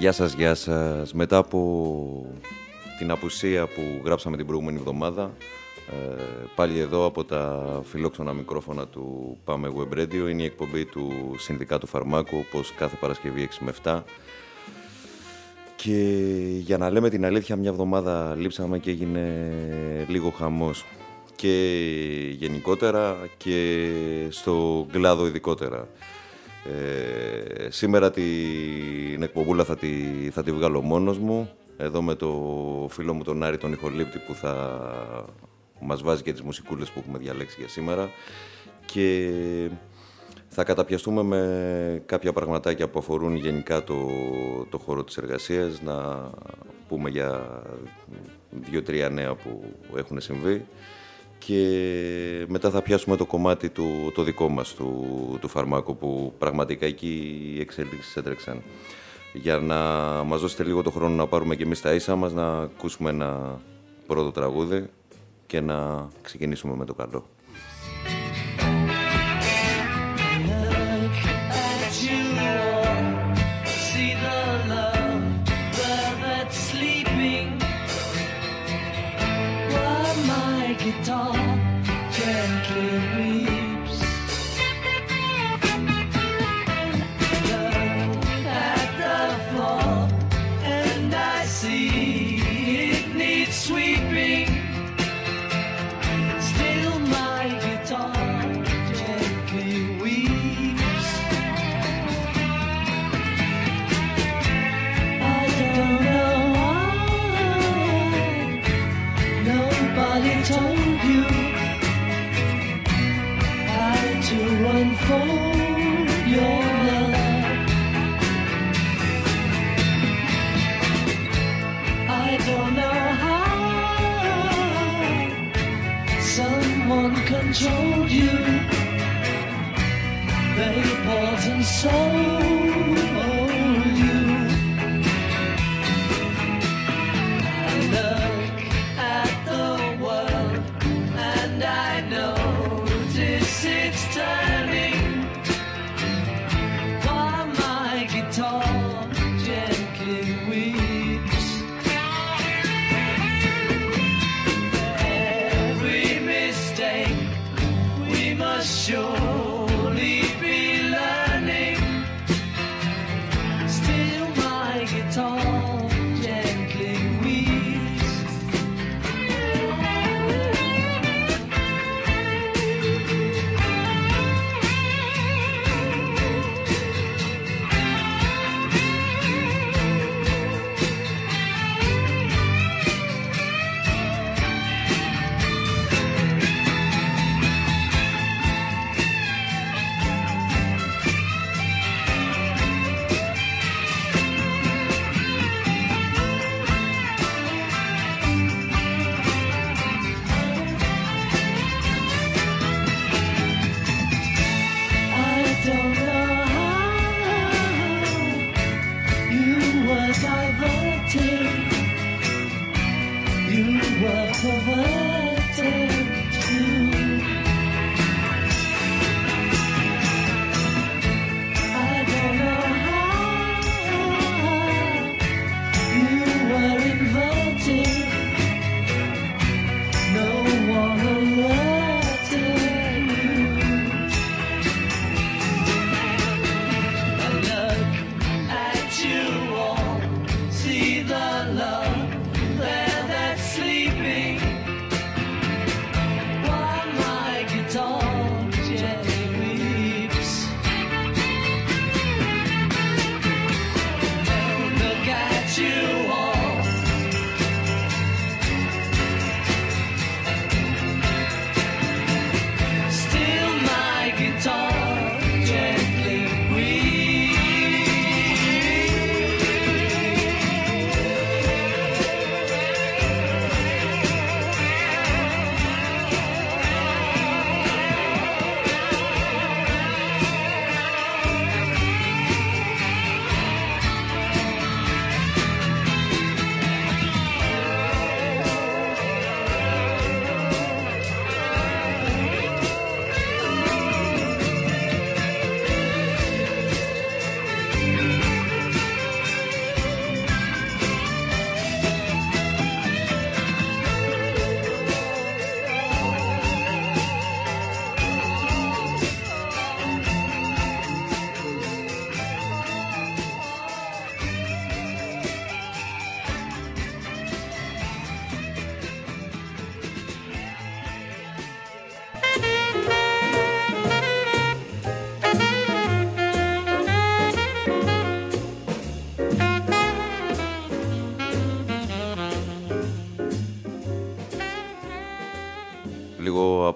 Γεια σας. Μετά από την απουσία που γράψαμε την προηγούμενη εβδομάδα, πάλι εδώ από τα φιλόξενα μικρόφωνα του Πάμε Web Radio. Είναι η εκπομπή του Συνδικάτου Φαρμάκου, όπως κάθε Παρασκευή 6 με 7. Και για να λέμε την αλήθεια, μια εβδομάδα λείψαμε και έγινε λίγο χαμός. Και γενικότερα και στο κλάδο ειδικότερα. Σήμερα την εκπομπούλα θα τη βγάλω μόνος μου, εδώ με το φίλο μου τον Άρη τον ηχολήπτη, που θα μας βάζει και τις μουσικούλες που έχουμε διαλέξει για σήμερα, και θα καταπιαστούμε με κάποια πραγματάκια που αφορούν γενικά το χώρο της εργασίας, να πούμε για 2-3 νέα που έχουν συμβεί, και μετά θα πιάσουμε το κομμάτι το δικό μας του φαρμάκου, που πραγματικά εκεί οι εξέλιξεις έτρεξαν. Για να μας δώσετε λίγο το χρόνο να πάρουμε και εμείς τα ίσα μας, να ακούσουμε ένα πρώτο τραγούδι και να ξεκινήσουμε με το καλό. Guitar gently weeps. Look at the floor and I see it needs sweeping. Still my guitar gently weeps. I don't know why nobody told to unfold your love. I don't know how someone controlled you. They bought and sold you. I look at the world and I know it's turning, while my guitar gently weeps. Every mistake we must surely be learning. Still my guitar gently weeps. See the love there that's sleeping.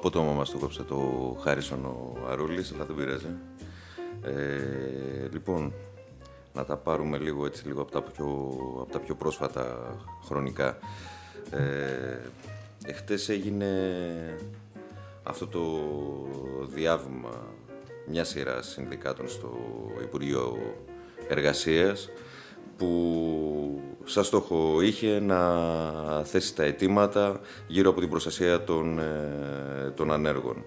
Απότομα μας το κόψε το Χάρισον ο Αρούλης, αλλά δεν πειράζει. Λοιπόν, να τα πάρουμε λίγο από τα πιο πρόσφατα χρονικά. Εχθές έγινε αυτό το διάβημα μια σειρά συνδικάτων στο Υπουργείο Εργασίας, που σαν στόχο είχε να θέσει τα αιτήματα γύρω από την προστασία των ανέργων.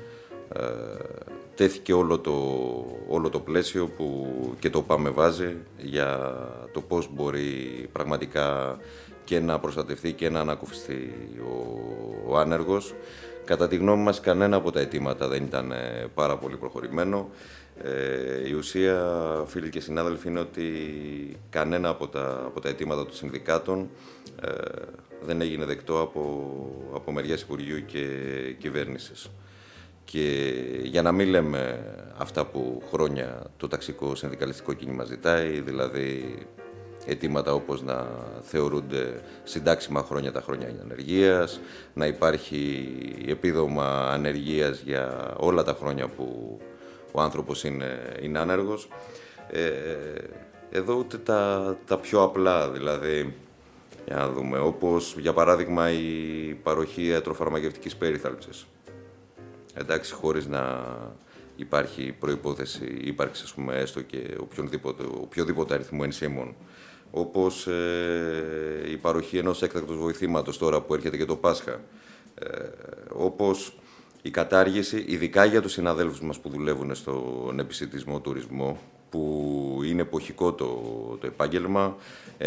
Τέθηκε όλο το πλαίσιο που και το ΠΑΜΕ βάζει για το πώς μπορεί πραγματικά και να προστατευτεί και να ανακουφιστεί ο άνεργος. Κατά τη γνώμη μας, κανένα από τα αιτήματα δεν ήταν πάρα πολύ προχωρημένο. Η ουσία, φίλοι και συνάδελφοι, είναι ότι κανένα από τα αιτήματα των συνδικάτων δεν έγινε δεκτό από μεριάς Υπουργείου και κυβέρνησης. Και για να μην λέμε αυτά που χρόνια το ταξικό συνδικαλιστικό κίνημα ζητάει, δηλαδή αιτήματα όπως να θεωρούνται συντάξιμα χρόνια τα χρόνια ανεργίας, να υπάρχει επίδομα ανεργίας για όλα τα χρόνια που ο άνθρωπος είναι άνεργος. Εδώ ούτε τα πιο απλά, δηλαδή, για να δούμε, όπως για παράδειγμα η παροχή ιατροφαρμακευτικής περίθαλψης. Εντάξει, χωρίς να υπάρχει προϋπόθεση ύπαρξη, ας πούμε, έστω και οποιοδήποτε αριθμού ενσύμων. Όπως η παροχή ενός έκτακτος βοηθήματος τώρα που έρχεται και το Πάσχα. Όπως η κατάργηση, ειδικά για τους συναδέλφους μας που δουλεύουν στον επισιτισμό τουρισμό, που είναι εποχικό το επάγγελμα,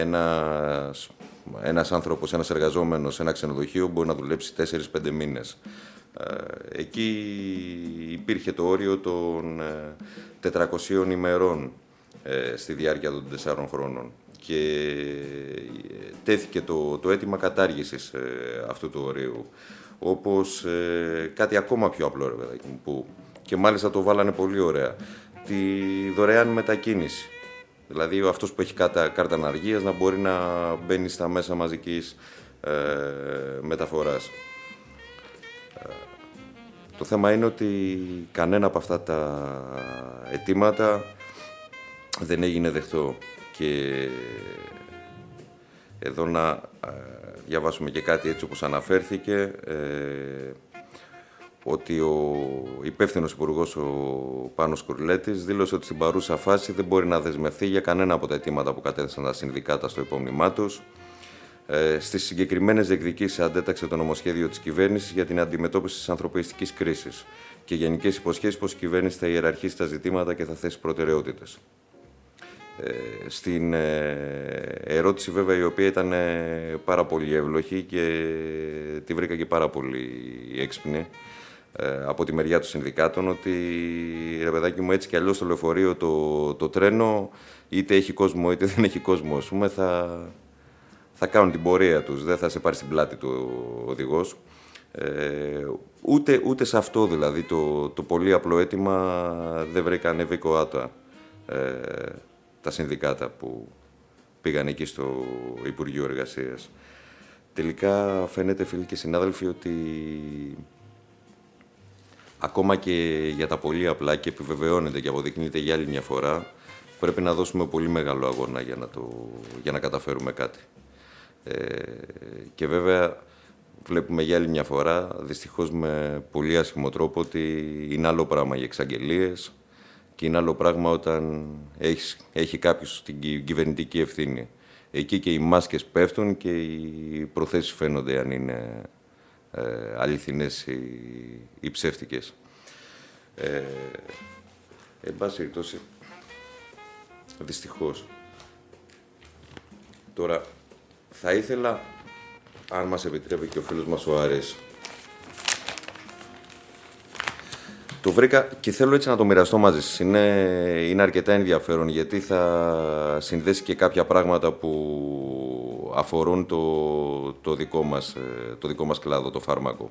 ένας άνθρωπος, ένας εργαζόμενος σε ένα ξενοδοχείο μπορεί να δουλέψει 4-5 μήνες. Εκεί υπήρχε το όριο των 400 ημερών στη διάρκεια των 4 χρόνων και τέθηκε το αίτημα κατάργησης αυτού του ορίου. Όπως κάτι ακόμα πιο απλό, ρε παιδάκι μου, που και μάλιστα το βάλανε πολύ ωραία, τη δωρεάν μετακίνηση. Δηλαδή αυτός που έχει κάρτα αναργίας να μπορεί να μπαίνει στα μέσα μαζικής μεταφοράς. Το θέμα είναι ότι κανένα από αυτά τα αιτήματα δεν έγινε δεχτό. Και εδώ να διαβάσουμε και κάτι έτσι όπως αναφέρθηκε, ότι ο υπεύθυνος υπουργός, ο Πάνος Κουρλέτης, δήλωσε ότι στην παρούσα φάση δεν μπορεί να δεσμευθεί για κανένα από τα αιτήματα που κατέθεσαν τα συνδικάτα στο υπόμνημά τους. Στις συγκεκριμένες διεκδικήσεις αντέταξε το νομοσχέδιο της κυβέρνησης για την αντιμετώπιση της ανθρωπιστικής κρίσης και γενικές υποσχέσεις πως η κυβέρνηση θα ιεραρχήσει τα ζητήματα και θα θέσει προτεραιότητες. Στην ερώτηση βέβαια, η οποία ήταν πάρα πολύ εύλογη και τη βρήκα και πάρα πολύ έξυπνη από τη μεριά των συνδικάτων, ότι ρε παιδάκι μου, έτσι κι αλλιώς το λεωφορείο, το τρένο, είτε έχει κόσμο είτε δεν έχει κόσμο, ας πούμε, θα κάνουν την πορεία τους, δεν θα σε πάρει στην πλάτη του ο οδηγός. Ούτε σε αυτό δηλαδή το πολύ απλό αίτημα δεν βρήκαν ευήκοάτα τα συνδικάτα που πήγαν εκεί στο Υπουργείο Εργασίας. Τελικά φαίνεται, φίλοι και συνάδελφοι, ότι ακόμα και για τα πολύ απλά, και επιβεβαιώνεται και αποδεικνύεται για άλλη μια φορά, πρέπει να δώσουμε πολύ μεγάλο αγώνα για να καταφέρουμε κάτι. Και βέβαια βλέπουμε για άλλη μια φορά, δυστυχώς με πολύ άσχημο τρόπο, ότι είναι άλλο πράγμα οι εξαγγελίες και είναι άλλο πράγμα όταν έχει κάποιος την κυβερνητική ευθύνη. Εκεί και οι μάσκες πέφτουν και οι προθέσεις φαίνονται αν είναι αληθινές ή ψεύτικες. Εν πάση περιπτώσει, δυστυχώς. Τώρα, θα ήθελα, αν μας επιτρέπει και ο φίλος μας ο Άρης, το βρήκα και θέλω έτσι να το μοιραστώ μαζί σας. Είναι αρκετά ενδιαφέρον, γιατί θα συνδέσει και κάποια πράγματα που αφορούν το δικό μας κλάδο, το φάρμακο.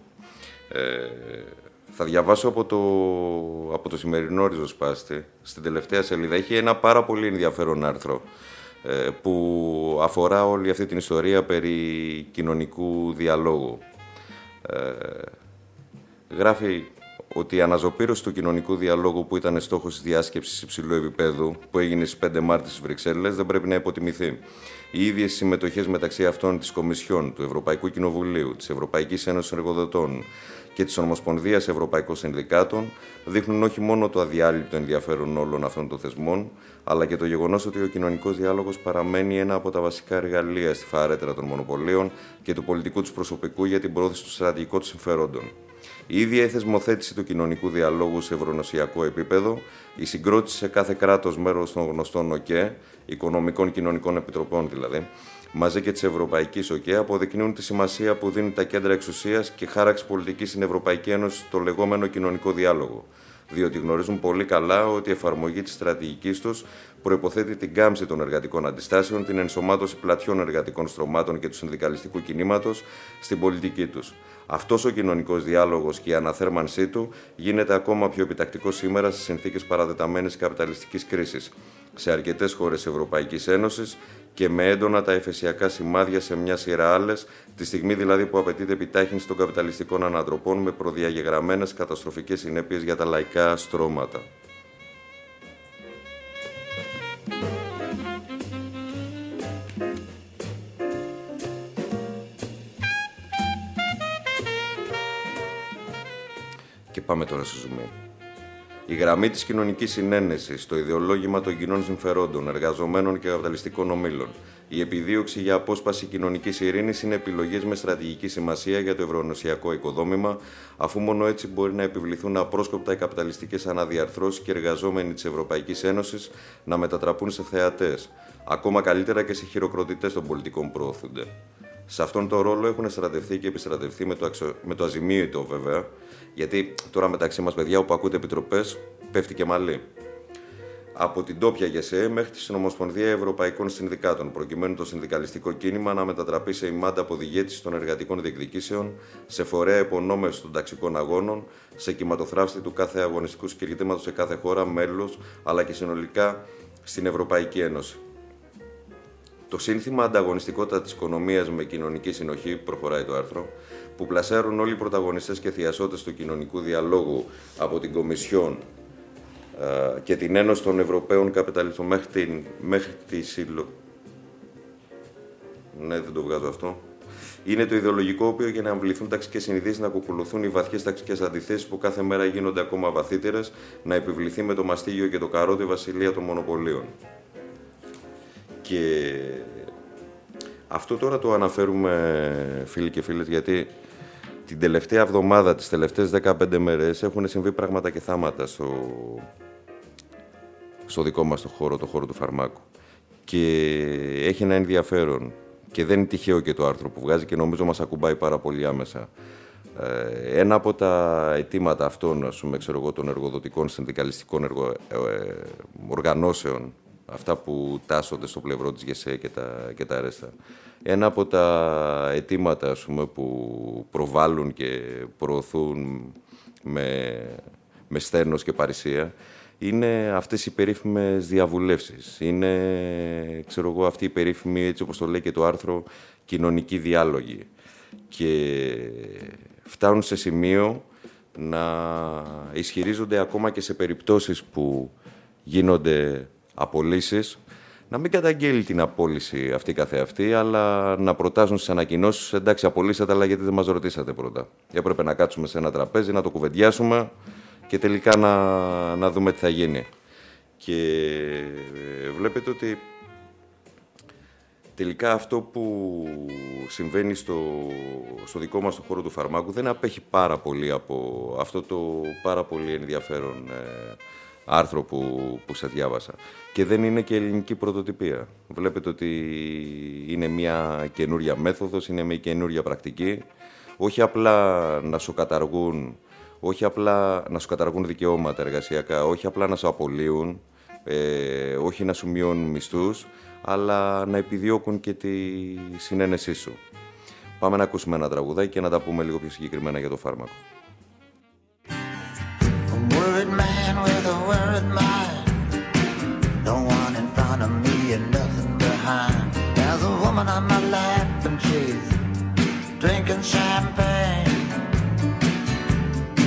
Θα διαβάσω από το σημερινό ριζοσπάστη. Στην τελευταία σελίδα έχει ένα πάρα πολύ ενδιαφέρον άρθρο που αφορά όλη αυτή την ιστορία περί κοινωνικού διαλόγου. Γράφει ότι η αναζωπήρωση του κοινωνικού διαλόγου που ήταν στόχος της διάσκεψης υψηλού επίπεδου που έγινε στις 5 Μάρτη στις Βρυξέλλες δεν πρέπει να υποτιμηθεί. Οι ίδιες συμμετοχές μεταξύ αυτών της Κομισιόν, του Ευρωπαϊκού Κοινοβουλίου, της Ευρωπαϊκής Ένωσης Εργοδοτών και της Ομοσπονδίας Ευρωπαϊκών Συνδικάτων δείχνουν όχι μόνο το αδιάλειπτο ενδιαφέρον όλων αυτών των θεσμών, αλλά και το γεγονός ότι ο κοινωνικός διάλογος παραμένει ένα από τα βασικά εργαλεία στη φαρέτρα των μονοπωλίων και του πολιτικού τους προσωπικού για την πρόθεση των στρατηγικών τους συμφερόντων. Η ίδια η θεσμοθέτηση του κοινωνικού διαλόγου σε ευρωνοσιακό επίπεδο, η συγκρότηση σε κάθε κράτος μέρος των γνωστών ΟΚΕ, Οικονομικών Κοινωνικών Επιτροπών δηλαδή, μαζί και της Ευρωπαϊκής ΟΚΕ, αποδεικνύουν τη σημασία που δίνουν τα κέντρα εξουσίας και χάραξη πολιτικής στην Ευρωπαϊκή Ένωση στο λεγόμενο κοινωνικό διάλογο. Διότι γνωρίζουν πολύ καλά ότι η εφαρμογή της στρατηγικής τους προϋποθέτει την κάμψη των εργατικών αντιστάσεων, την ενσωμάτωση πλατιών εργατικών στρωμάτων και του συνδικαλιστικού κινήματος στην πολιτική τους. Αυτός ο κοινωνικός διάλογος και η αναθέρμανσή του γίνεται ακόμα πιο επιτακτικό σήμερα στις συνθήκες παρατεταμένης καπιταλιστικής κρίσης σε αρκετές χώρες Ευρωπαϊκής Ένωσης και με έντονα τα εφεσιακά σημάδια σε μια σειρά άλλες, τη στιγμή δηλαδή που απαιτείται επιτάχυνση των καπιταλιστικών ανατροπών με προδιαγεγραμμένες καταστροφικές συνέπειες για τα λαϊκά στρώματα. Και πάμε τώρα στο ζουμί. Η γραμμή της κοινωνικής συνένεσης, το ιδεολόγημα των κοινών συμφερόντων, εργαζομένων και καπιταλιστικών ομίλων, η επιδίωξη για απόσπαση κοινωνικής ειρήνης είναι επιλογές με στρατηγική σημασία για το ευρωενωσιακό οικοδόμημα, αφού μόνο έτσι μπορεί να επιβληθούν απρόσκοπτα οι καπιταλιστικές αναδιαρθρώσεις και οι εργαζόμενοι της Ευρωπαϊκής Ένωσης να μετατραπούν σε θεατές, ακόμα καλύτερα και σε χειροκροτητές των πολιτικών που προωθούνται. Σε αυτόν τον ρόλο έχουν στρατευτεί και επιστρατευτεί με το αζημίωτο βέβαια, γιατί τώρα μεταξύ μας, παιδιά, όπου ακούτε επιτροπές, πέφτει και μαλλί. Από την τόπια ΓΕΣΕ μέχρι τη Συνομοσπονδία Ευρωπαϊκών Συνδικάτων, προκειμένου το συνδικαλιστικό κίνημα να μετατραπεί σε ημάντα αποδιέτηση των εργατικών διεκδικήσεων, σε φορέα υπονόμευση των ταξικών αγώνων, σε κυματοθράφστη του κάθε αγωνιστικού συγκριτήματος σε κάθε χώρα, μέλος, αλλά και συνολικά στην Ευρωπαϊκή Ένωση. Το σύνθημα ανταγωνιστικότητα της οικονομίας με κοινωνική συνοχή, προχωράει το άρθρο, που πλασάρουν όλοι οι πρωταγωνιστές και θειασότες του κοινωνικού διαλόγου από την Κομισιόν και την Ένωση των Ευρωπαίων Καπιταλιστών μέχρι τη Ναι, δεν το βγάζω αυτό. Είναι το ιδεολογικό όπιο για να αμβληθούν ταξικές συνειδήσεις, να κουκουλωθούν οι βαθιές ταξικές αντιθέσεις που κάθε μέρα γίνονται ακόμα βαθύτερες, να επιβληθεί με το μαστίγιο και το καρότη βασιλεία των μονοπωλίων. Και αυτό τώρα το αναφέρουμε, φίλοι και φίλες, γιατί την τελευταία εβδομάδα, τις τελευταίες 15 μέρες, έχουν συμβεί πράγματα και θάματα στο δικό μας το χώρο του φαρμάκου. Και έχει ένα ενδιαφέρον. Και δεν είναι τυχαίο και το άρθρο που βγάζει και νομίζω μας ακουμπάει πάρα πολύ άμεσα. Ένα από τα αιτήματα αυτών, ας πούμε, των εργοδοτικών συνδικαλιστικών οργανώσεων, αυτά που τάσσονται στο πλευρό της ΓΕΣΕ και τα ρέστα. Ένα από τα αιτήματα, ας πούμε, που προβάλλουν και προωθούν με σθένος και παρησία είναι αυτές οι περίφημες διαβουλεύσεις. Είναι, αυτή η περίφημη, έτσι όπως το λέει και το άρθρο, κοινωνική διάλογη. Και φτάνουν σε σημείο να ισχυρίζονται ακόμα και σε περιπτώσεις που γίνονται απολύσεις, να μην καταγγέλει την απόλυση αυτή καθεαυτή, αλλά να προτάσουν στις ανακοινώσεις, εντάξει, απολύσατε, αλλά γιατί δεν μας ρωτήσατε πρώτα. Έπρεπε να κάτσουμε σε ένα τραπέζι, να το κουβεντιάσουμε και τελικά να δούμε τι θα γίνει. Και βλέπετε ότι τελικά αυτό που συμβαίνει στο δικό μας το χώρο του φαρμάκου δεν απέχει πάρα πολύ από αυτό το πάρα πολύ ενδιαφέρον άρθρο που σας διάβασα. Και δεν είναι και ελληνική πρωτοτυπία. Βλέπετε ότι είναι μια καινούρια μέθοδος, είναι μια καινούρια πρακτική. Όχι απλά να σου καταργούν, δικαιώματα εργασιακά, όχι απλά να σου απολύουν, όχι να σου μειώνουν μισθούς, αλλά να επιδιώκουν και τη συνένεσή σου. Πάμε να ακούσουμε ένα τραγουδάκι και να τα πούμε λίγο πιο συγκεκριμένα για το φάρμακο. Drinking champagne,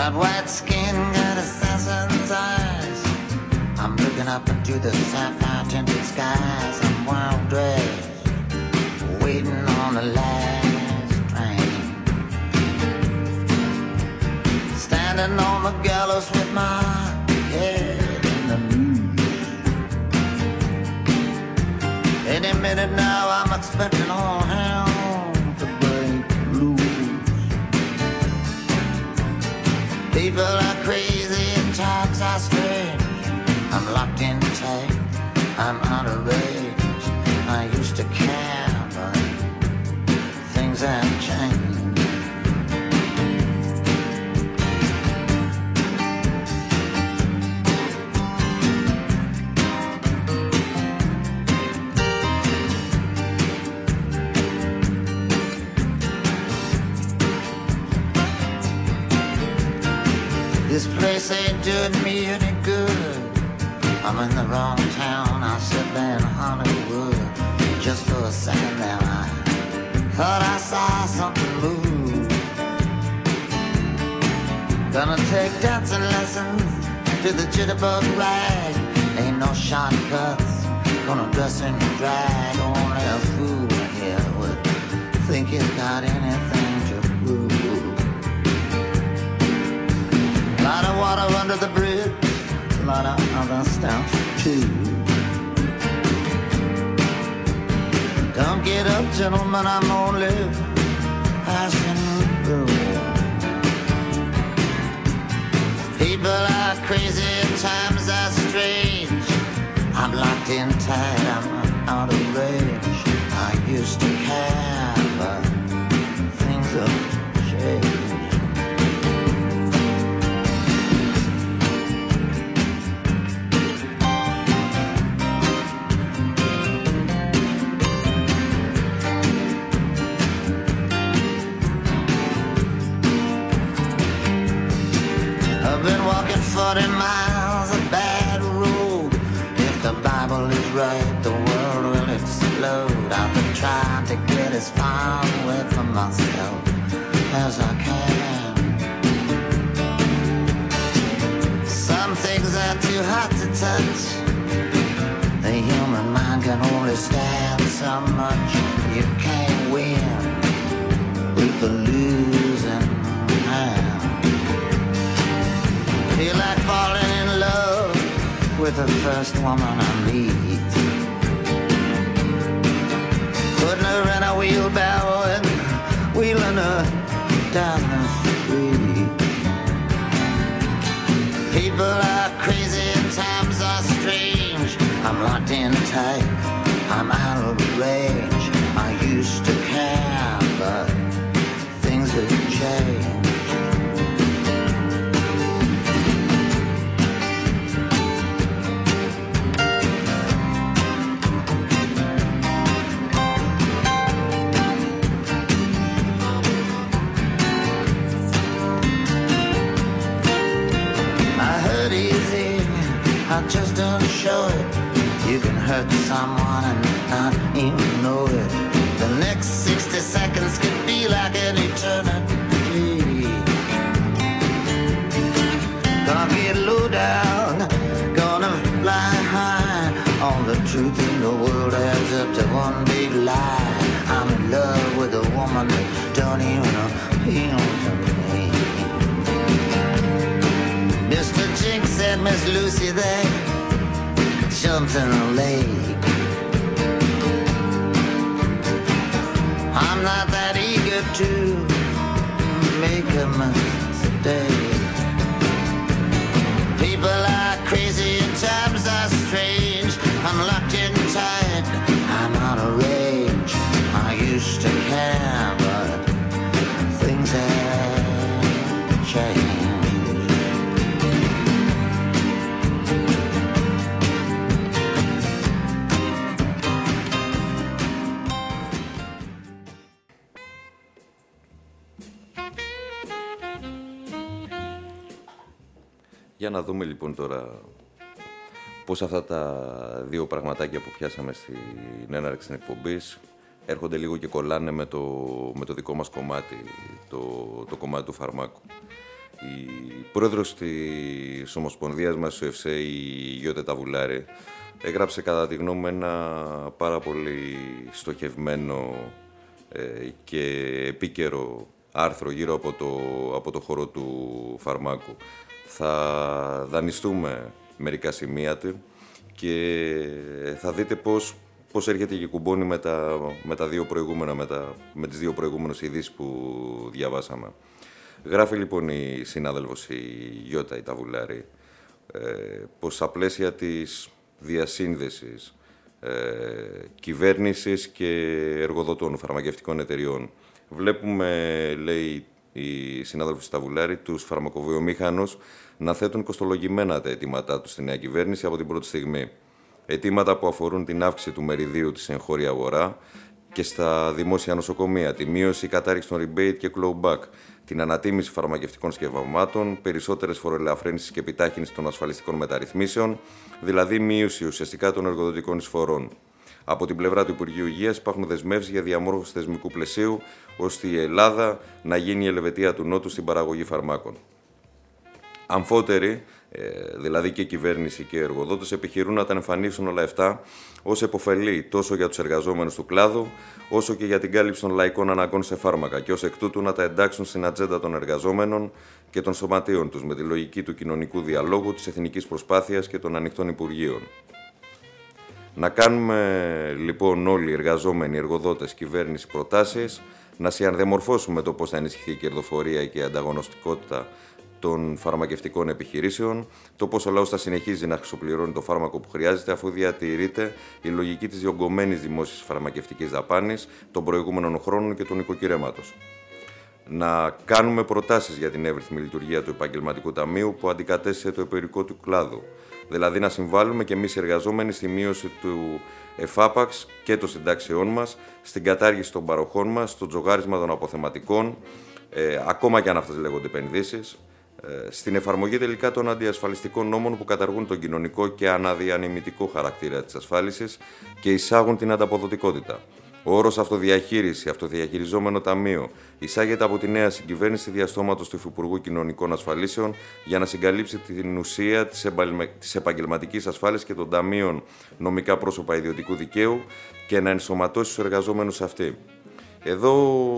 That white skin got assassin's eyes. I'm looking up into the sapphire tinted skies. I'm well dressed, waiting on the last train. Standing on the gallows with my head in the noose. Any minute now I'm expecting all hell to break loose. People are crazy and times are strange. I'm locked in tight, I'm out of range. I used to care, but things have changed. This place ain't doing me any good. I'm in the wrong town, I sit there in Hollywood. Just for a second there I thought I saw something move. Gonna take dancing lessons to the jitterbug rag. Ain't no shortcuts, gonna dress in drag. Only a fool here would think he's got anything to prove. Lot of water under the bridge, a lot of other stuff too. Don't get up, gentlemen, I'm only passing through. People are crazy and times are strange. I'm locked in tight, I'm out of range. I used to care, but things have changed. I've been walking 40 miles of bad road. If the Bible is right, the world will explode. I've been trying to get as far away from myself as I can. Some things are too hot to touch. The human mind can only stand so much. You can't win with the losing hand. Feel like falling in love with the first woman I meet. Putting her in a wheelbarrow and wheeling her down the street. People are crazy and times are strange. I'm locked in tight, I'm out of range. I used to care, but things have changed. I just don't show it. You can hurt someone and not even know it. The next 60 seconds could be like an eternity. Gonna get low down, gonna fly high. All the truth in the world adds up to one big lie. I'm in love with a woman that don't even appeal to me. Mr. Jinx and Miss Lucy, they jumped in the lake. I'm not that eager to make a mistake. People are crazy and times are strange. I'm locked in tight, I'm out of range. I used to care, but things have changed. Για να δούμε λοιπόν τώρα πώς αυτά τα δύο πραγματάκια που πιάσαμε στην έναρξη της εκπομπής έρχονται λίγο και κολλάνε με το δικό μας κομμάτι, το κομμάτι του φαρμάκου. Η πρόεδρος της Ομοσπονδίας μας, ο ΕΦΣΕ, η Γιώτα Ταβουλάρη, έγραψε κατά τη γνώμη μου ένα πάρα πολύ στοχευμένο και επίκαιρο άρθρο γύρω από το χώρο του φαρμάκου. Θα δανειστούμε μερικά σημεία του και θα δείτε πώς έρχεται και κουμπώνει με τις δύο προηγούμενες ειδήσεις που διαβάσαμε. Γράφει λοιπόν η συνάδελφος η Γιώτα η Ταβουλάρη πως στα πλαίσια της διασύνδεσης κυβέρνησης και εργοδοτών φαρμακευτικών εταιριών βλέπουμε, λέει η συνάδελφος Ταβουλάρη, τους φαρμακοβιομήχανους να θέτουν κοστολογημένα τα αιτήματά τους στη νέα κυβέρνηση από την πρώτη στιγμή. Αιτήματα που αφορούν την αύξηση του μεριδίου της εγχώρια αγορά και στα δημόσια νοσοκομεία, τη μείωση ή κατάργηση των rebate και clawback, την ανατίμηση φαρμακευτικών σκευασμάτων, περισσότερες φοροελαφρύνσεις και επιτάχυνση των ασφαλιστικών μεταρρυθμίσεων, δηλαδή μείωση ουσιαστικά των εργοδοτικών εισφορών. Από την πλευρά του Υπουργείου Υγείας υπάρχουν δεσμεύσεις για διαμόρφωση θεσμικού πλαισίου, ώστε η Ελλάδα να γίνει η Ελβετία του Νότου στην παραγωγή φαρμάκων. Αμφότεροι, δηλαδή και η κυβέρνηση και οι εργοδότες, επιχειρούν να τα εμφανίσουν όλα αυτά ως επωφελή τόσο για τους εργαζόμενους του κλάδου, όσο και για την κάλυψη των λαϊκών αναγκών σε φάρμακα και ως εκ τούτου να τα εντάξουν στην ατζέντα των εργαζόμενων και των σωματείων τους με τη λογική του κοινωνικού διαλόγου, της εθνικής προσπάθειας και των ανοιχτών υπουργείων. Να κάνουμε λοιπόν όλοι οι εργαζόμενοι, εργοδότες, κυβέρνηση προτάσεις, να συνδιαμορφώσουμε το πώς θα ενισχυθεί η κερδοφορία και η ανταγωνιστικότητα των φαρμακευτικών επιχειρήσεων, το πώς ο λαός θα συνεχίζει να χρησιμοποιεί το φάρμακο που χρειάζεται, αφού διατηρείται η λογική της διωγγωμένης δημόσιας φαρμακευτικής δαπάνης των προηγούμενων χρόνων και του νοικοκυρέματος. Να κάνουμε προτάσεις για την εύρυθμη λειτουργία του επαγγελματικού ταμείου που αντικατέστησε το επερικό του κλάδου. Δηλαδή να συμβάλλουμε και εμείς οι εργαζόμενοι στη μείωση του εφάπαξ και των συντάξεών μας, στην κατάργηση των παροχών μας, στο τζογάρισμα των αποθεματικών, ακόμα και αν αυτές λέγονται επενδύσεις, στην εφαρμογή τελικά των αντιασφαλιστικών νόμων που καταργούν τον κοινωνικό και αναδιανεμητικό χαρακτήρα της ασφάλισης και εισάγουν την ανταποδοτικότητα. Ο όρος αυτοδιαχείριση, αυτοδιαχειριζόμενο ταμείο, εισάγεται από τη νέα συγκυβέρνηση διαστόματος του Υφυπουργού Κοινωνικών Ασφαλίσεων για να συγκαλύψει την ουσία της επαγγελματικής ασφάλισης και των ταμείων νομικά πρόσωπα ιδιωτικού δικαίου και να ενσωματώσει τους εργαζόμενους σε αυτή. Εδώ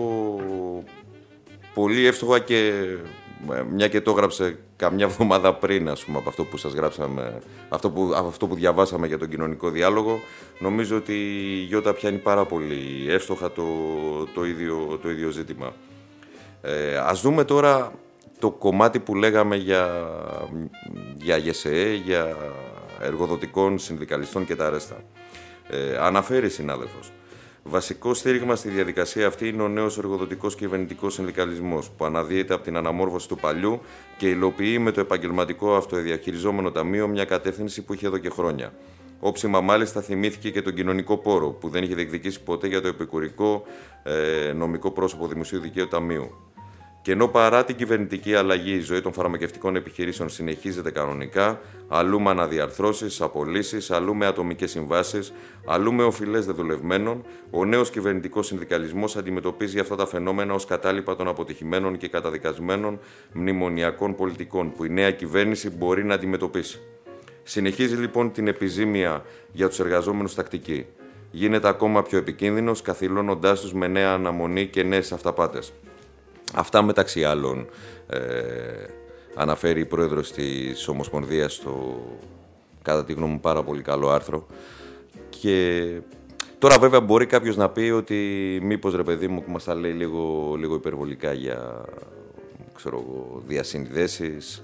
πολύ εύστοχα και μια και το έγραψε καμιά εβδομάδα πριν, ας πούμε, από αυτό που σας γράψαμε, αυτό που διαβάσαμε για τον κοινωνικό διάλογο, νομίζω ότι η Γιώτα πιάνει πάρα πολύ εύστοχα το ίδιο ζήτημα. Ας δούμε τώρα το κομμάτι που λέγαμε για ΓΕΣΕΕ, για εργοδοτικών συνδικαλιστών και τα αρέστα. Αναφέρει συνάδελφος. Βασικό στήριγμα στη διαδικασία αυτή είναι ο νέος εργοδοτικός κυβερνητικός συνδικαλισμός, που αναδύεται από την αναμόρφωση του παλιού και υλοποιεί με το επαγγελματικό αυτοδιαχειριζόμενο ταμείο μια κατεύθυνση που είχε εδώ και χρόνια. Όψιμα μάλιστα θυμήθηκε και τον κοινωνικό πόρο, που δεν είχε διεκδικήσει ποτέ για το επικουρικό νομικό πρόσωπο δημοσίου δικαίου ταμείου. Και ενώ παρά την κυβερνητική αλλαγή η ζωή των φαρμακευτικών επιχειρήσεων συνεχίζεται κανονικά, αλλού με αναδιαρθρώσεις, απολύσεις, αλλού με ατομικές συμβάσεις, αλλού με οφειλές δεδουλευμένων, ο νέος κυβερνητικός συνδικαλισμός αντιμετωπίζει αυτά τα φαινόμενα ως κατάλοιπα των αποτυχημένων και καταδικασμένων μνημονιακών πολιτικών που η νέα κυβέρνηση μπορεί να αντιμετωπίσει. Συνεχίζει λοιπόν την επιζήμια για τους εργαζόμενους τακτική. Γίνεται ακόμα πιο επικίνδυνος, καθυλώνοντάς τους με νέα αναμονή και νέες αυταπάτες. Αυτά μεταξύ άλλων αναφέρει η πρόεδρος της Ομοσπονδίας στο, κατά τη γνώμη μου, πάρα πολύ καλό άρθρο. Και τώρα βέβαια μπορεί κάποιος να πει ότι μήπως, ρε παιδί μου, που μας τα λέει λίγο υπερβολικά για, ξέρω εγώ, διασυνδέσεις,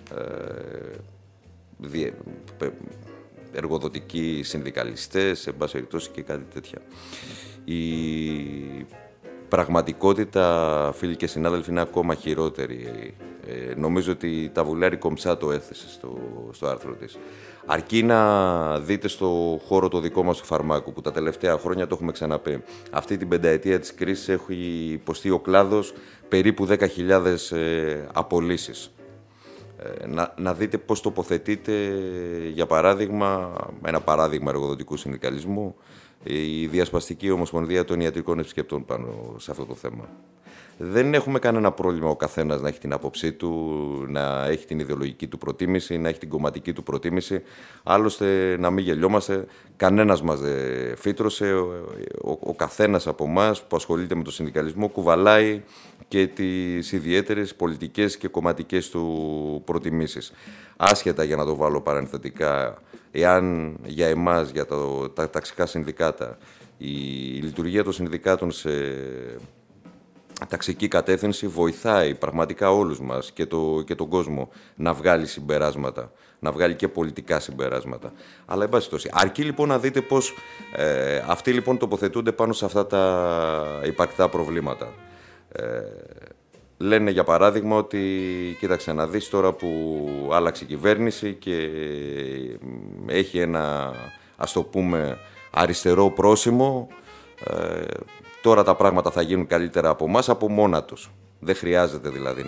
εργοδοτικοί συνδικαλιστές, εν πάση περιπτώσει και κάτι τέτοια. Η πραγματικότητα, φίλοι και συνάδελφοι, είναι ακόμα χειρότερη. Νομίζω ότι η Ταβουλάρη κομψά το έθεσε στο άρθρο της. Αρκεί να δείτε στο χώρο το δικό μας του φαρμάκου, που τα τελευταία χρόνια το έχουμε ξαναπεί. Αυτή την πενταετία της κρίσης έχει υποστεί ο κλάδος περίπου 10.000 απολύσεις. Να δείτε πώς τοποθετείται, για παράδειγμα, ένα παράδειγμα εργοδοτικού συνδικαλισμού, η Διασπαστική Ομοσπονδία των Ιατρικών Επισκεπτών πάνω σε αυτό το θέμα. Δεν έχουμε κανένα πρόβλημα ο καθένας να έχει την άποψή του, να έχει την ιδεολογική του προτίμηση, να έχει την κομματική του προτίμηση. Άλλωστε, να μην γελιόμαστε, κανένας μας δεν φύτρωσε. Ο καθένας από εμάς που ασχολείται με τον συνδικαλισμό κουβαλάει και τις ιδιαίτερες πολιτικές και κομματικές του προτιμήσεις. Άσχετα, για να το βάλω παρενθετικά, εάν για εμάς, για τα ταξικά συνδικάτα, η λειτουργία των συνδικάτων σε ταξική κατεύθυνση βοηθάει πραγματικά όλους μας και τον κόσμο να βγάλει συμπεράσματα, να βγάλει και πολιτικά συμπεράσματα. Αλλά εν πάση περιπτώσει, αρκεί λοιπόν να δείτε πώς αυτοί λοιπόν τοποθετούνται πάνω σε αυτά τα υπαρκτά προβλήματα. Λένε για παράδειγμα ότι, κοίταξε να δεις, τώρα που άλλαξε η κυβέρνηση και έχει ένα, ας το πούμε, αριστερό πρόσημο, τώρα τα πράγματα θα γίνουν καλύτερα από εμάς από μόνα τους. Δεν χρειάζεται δηλαδή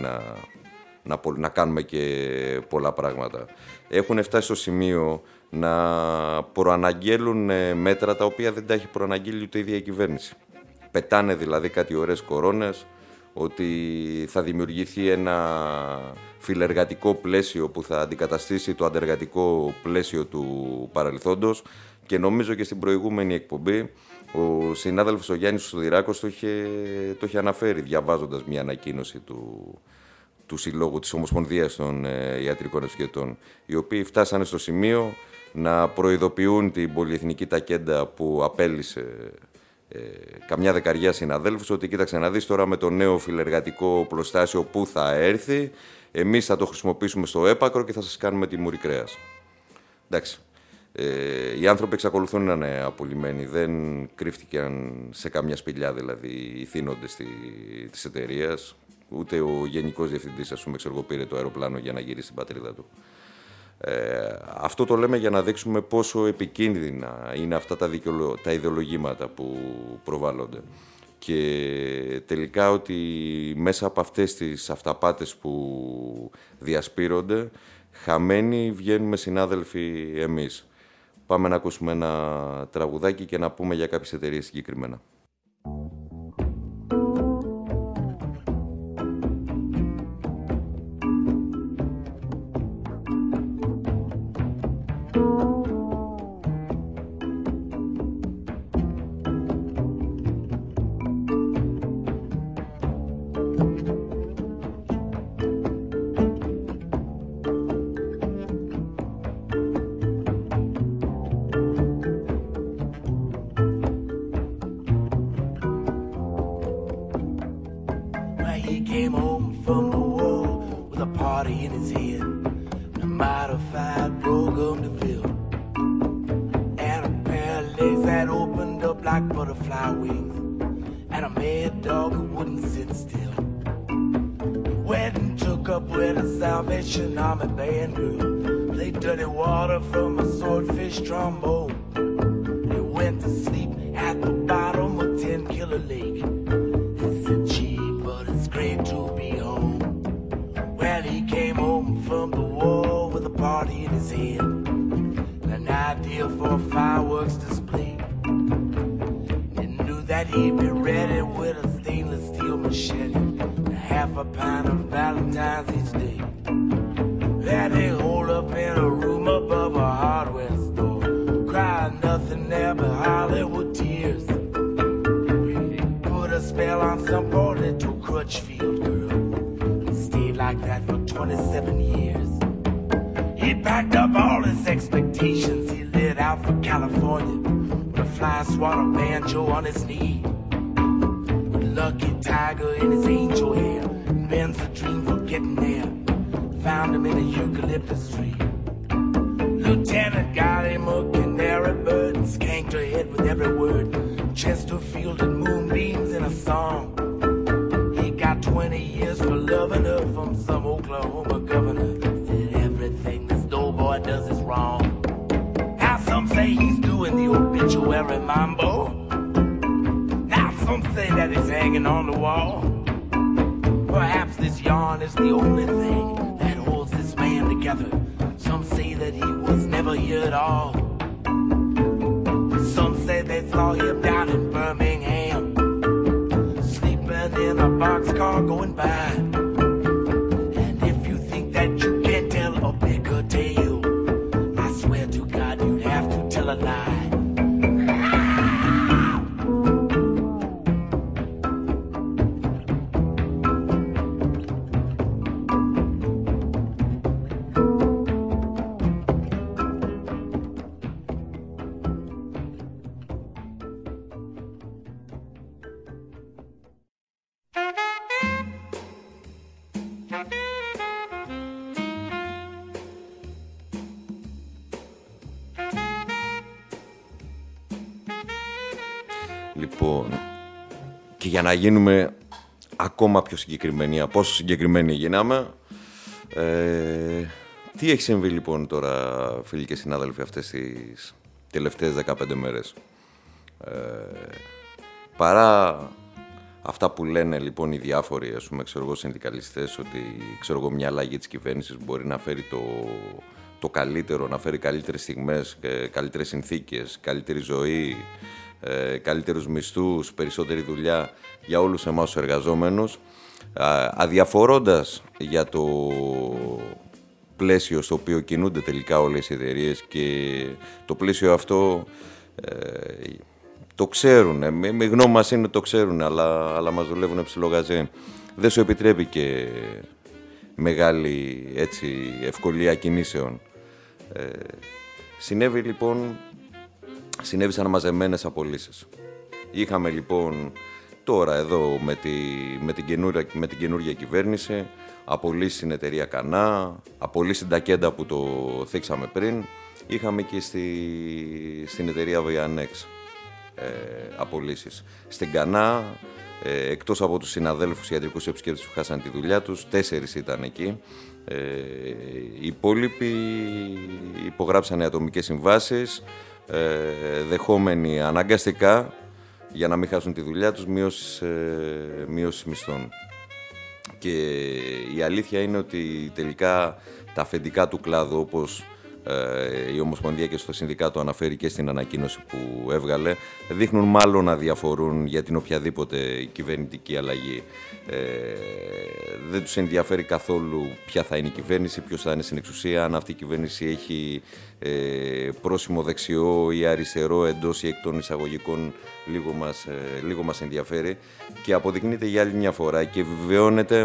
να κάνουμε και πολλά πράγματα. Έχουν φτάσει στο σημείο να προαναγγέλουν μέτρα τα οποία δεν τα έχει προαναγγείλει ούτε η ίδια η κυβέρνηση. Πετάνε δηλαδή κάτι ωραίες κορώνες, ότι θα δημιουργηθεί ένα φιλεργατικό πλαίσιο που θα αντικαταστήσει το αντεργατικό πλαίσιο του παρελθόντος, και νομίζω και στην προηγούμενη εκπομπή ο συνάδελφος ο Γιάννης Σουδηράκος το είχε αναφέρει, διαβάζοντας μια ανακοίνωση του Συλλόγου της Ομοσπονδίας των Ιατρικών Ευσκετών, οι οποίοι φτάσανε στο σημείο να προειδοποιούν την πολυεθνική τακέντα που απέλυσε καμιά δεκαριά συναδέλφους, ότι κοίταξε να δεις τώρα με το νέο φιλεργατικό πλωστάσιο που θα έρθει, εμείς θα το χρησιμοποιήσουμε στο έπακρο και θα σας κάνουμε τιμούρι κρέας. Εντάξει. Οι άνθρωποι εξακολουθούν να είναι απολυμμένοι, δεν κρύφτηκαν σε καμιά σπηλιά δηλαδή οι θύνοντες της εταιρείας, ούτε ο γενικός διευθυντής, ας πούμε, πήρε το αεροπλάνο για να γυρίσει στην πατρίδα του. Αυτό το λέμε για να δείξουμε πόσο επικίνδυνα είναι αυτά τα ιδεολογήματα που προβάλλονται. Και τελικά ότι μέσα από αυτές τις αυταπάτες που διασπείρονται, χαμένοι βγαίνουμε συνάδελφοι εμείς. Πάμε να ακούσουμε ένα τραγουδάκι και να πούμε για κάποιες εταιρείες συγκεκριμένα. Some say they saw him down in Birmingham, sleeping in a boxcar going by. And if you think that you can tell a bigger tale, I swear to God you'd have to tell a lie. Λοιπόν, και για να γίνουμε ακόμα πιο συγκεκριμένοι, από όσο συγκεκριμένοι γίναμε, τι έχει συμβεί λοιπόν τώρα, φίλοι και συνάδελφοι, αυτές τις τελευταίες 15 μέρες. Παρά αυτά που λένε λοιπόν οι διάφοροι, ας πούμε, συνδικαλιστές, ότι μια αλλαγή της κυβέρνησης μπορεί να φέρει το καλύτερο, να φέρει καλύτερες στιγμές, καλύτερες συνθήκες, καλύτερη ζωή, καλύτερους μισθούς, περισσότερη δουλειά για όλους εμάς τους εργαζόμενους, αδιαφορώντας για το πλαίσιο στο οποίο κινούνται τελικά όλες οι εταιρείες, και το πλαίσιο αυτό το ξέρουν, με γνώμη μας είναι το ξέρουν, αλλά μας δουλεύουν ψιλογαζί. Δεν σου επιτρέπει και μεγάλη ευκολία κινήσεων. Συνέβησαν μαζεμένες απολύσεις. Είχαμε λοιπόν τώρα εδώ με την καινούργια κυβέρνηση απολύσεις στην εταιρεία Κανά, απολύσεις στην Τακέντα που το θίξαμε πριν. Είχαμε και στην εταιρεία Vianex απολύσεις. Στην Κανά, εκτός από τους συναδέλφους ιατρικούς επισκέπτες που χάσαν τη δουλειά τους, 4 ήταν εκεί. Οι υπόλοιποι υπογράψανε ατομικές συμβάσεις, δεχόμενοι αναγκαστικά, για να μην χάσουν τη δουλειά τους, μείωση μισθών. Και η αλήθεια είναι ότι τελικά τα αφεντικά του κλάδου, όπως η Ομοσπονδία και στο Συνδικάτο αναφέρει και στην ανακοίνωση που έβγαλε, δείχνουν μάλλον να διαφορούν για την οποιαδήποτε κυβερνητική αλλαγή. Δεν τους ενδιαφέρει καθόλου ποια θα είναι η κυβέρνηση, ποιος θα είναι στην εξουσία, αν αυτή η κυβέρνηση έχει πρόσημο δεξιό ή αριστερό, εντός ή εκ των εισαγωγικών, λίγο μας ενδιαφέρει, και αποδεικνύεται για άλλη μια φορά και επιβεβαιώνεται